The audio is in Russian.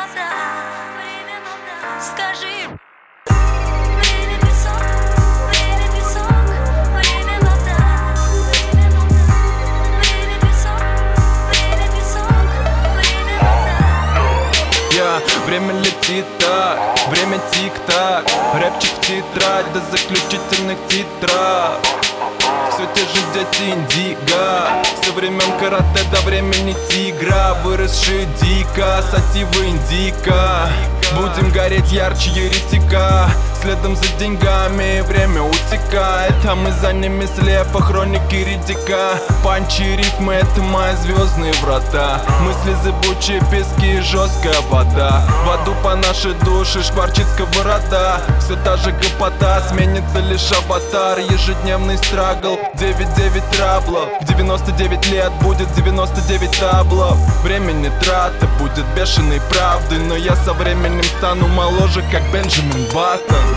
вода, скажи. Время песок, время песок, время вода. Время песок, время песок, время вода. Время летит так, время тик-так. Рэпчик в тетрадь до заключительных титров. Все те же дети индиго, со времен карате до времени тигра. Выросшие дико, сатива индика. Будем гореть ярче еретика. Следом за деньгами время утекает, а мы за ними слепо, хроники редика. Панчи и рифмы — это мои звездные врата. Мысли зыбучие пески и жесткая вода. В аду по нашей душе шкварчит сковорода. Все та же гопота, сменится лишь аватар. Ежедневный страгл, 9-9 траблов. В 99 лет будет 99 таблов. Время не трата, будет бешеной правдой. Но я со временем стану моложе, как Бенджамин Баттон.